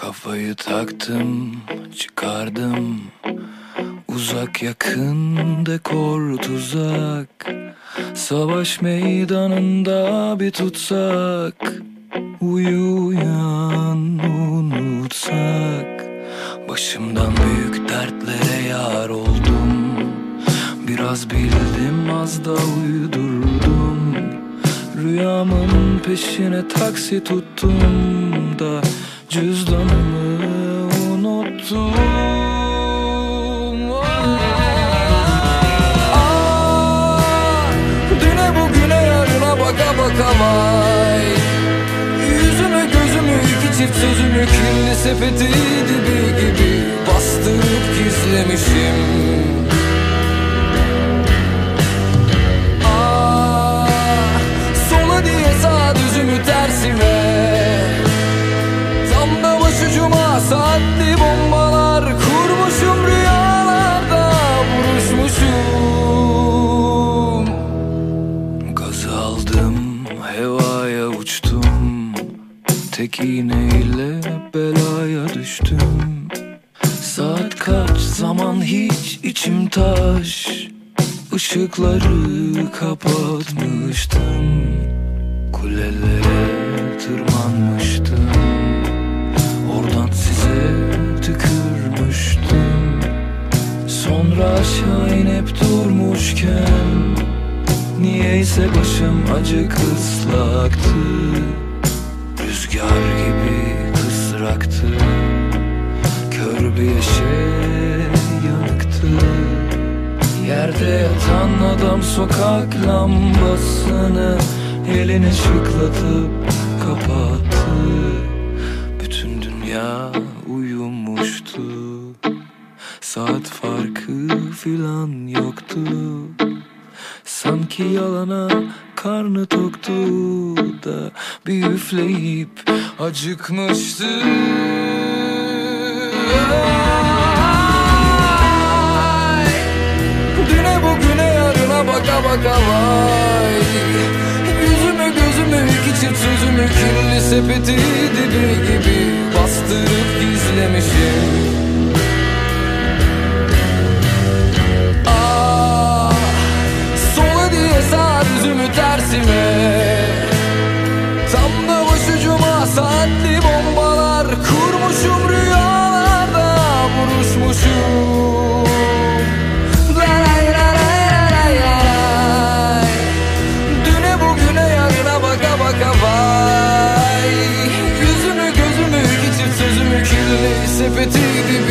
Kafayı taktım, çıkardım. Uzak yakın dekor tuzak. Savaş meydanında bir tutsak. Uyu uyan unutsak. Başımdan büyük dertlere yar oldum. Biraz bildim, az da uydurdum. Rüyamın peşine taksi tuttum da cüzdanımı unuttum. Düne bugüne yarına baka baka vay. Yüzümü gözümü iki çift sözümü kirli sepeti dibi gibi bastırıp gizlemişim. Sola diye sağ düzümü tersime. Tam da başucuma saatli bombalar kurmuşum, rüyalarda vuruşmuşum. Gaz aldım, hevaya uçtum. Tek iğneyle belaya düştüm. Saat kaç, zaman hiç, içim taş. Işıkları kapatmıştım. Kulelere tırmanmıştım. Oradan size tükürmüştüm. Sonra aşağı inip durmuşken niyeyse başım acık ıslaktı. Rüzgar gibi kızraktı. Kör bir eşe yanıktı. Yerde yatan adam sokak lambasını elini şıklatıp kapattı. Bütün dünya uyumuştu. Saat farkı filan yoktu. Sanki yalana karnı toktu da bir üfleyip acıkmıştı. Düne bugüne yarına baka baka vay. Yüzümü gözümü iki çift sözümü kirli sepeti dibi gibi bastırıp gizlemişim. Sola diye sağ düzümü tersime. Tam da başucuma saatli bombalar kurmuşum, rüyalarda vuruşmuşum. Düne bugüne yarına baka baka vay. Yüzümü gözümü iki çift sözümü kirli sepeti gibi